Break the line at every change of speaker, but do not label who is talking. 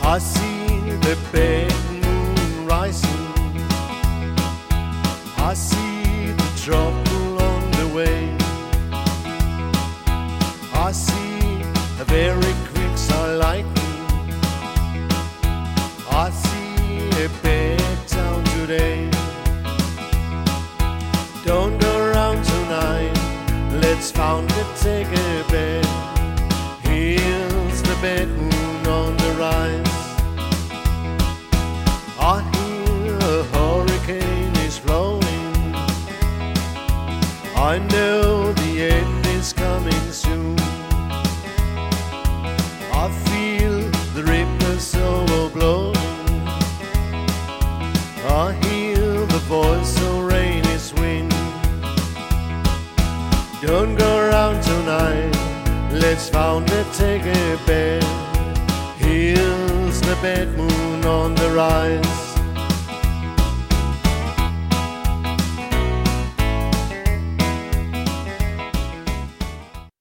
I see the big moon rising. I see the trouble on the way. I see a very quick lightning. I see a big town today. Don't go around tonight. Let's found it, take a bed. Here's the big moon on the rise. I hear a hurricane is blowing. I know the end is coming soon. I feel the ripples overblowing. I hear the voice of rain is wind. Don't go around tonight. Let's found it, take a bed. Here's the big moon on the rise.